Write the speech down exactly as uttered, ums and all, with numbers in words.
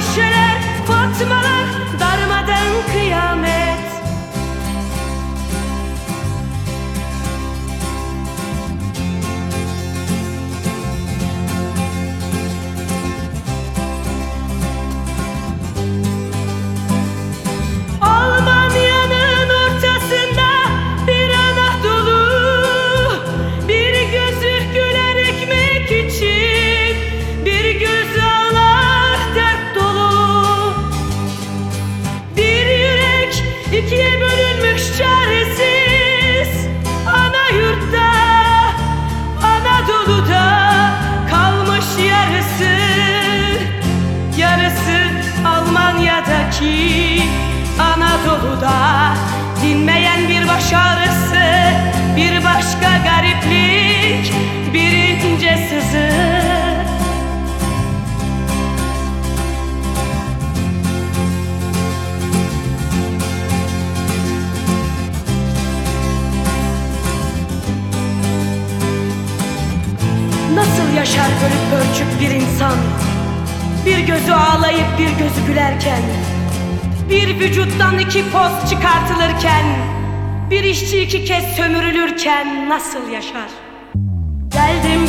Ayşeler, Fatmalar, darmadan kıyamet. Almanya'nın ortasında bir Anadolu, bir gözü güler ekmek için, bir gözü ağlar dert dolu. Bir yürek ikiye bölünmüş çaresiz, ana yurtta, Anadolu'da kalmış yarısı. Yarısı Almanya'daki, Anadolu'da dinmeyen bir baş ağrısı, bir başka gariplik, bir ince sızı. Nasıl yaşar bölük pörçük bir insan, bir gözü ağlayıp bir gözü gülerken, bir vücuttan iki poz çıkartılırken, bir işçi iki kez sömürülürken nasıl yaşar? Geldim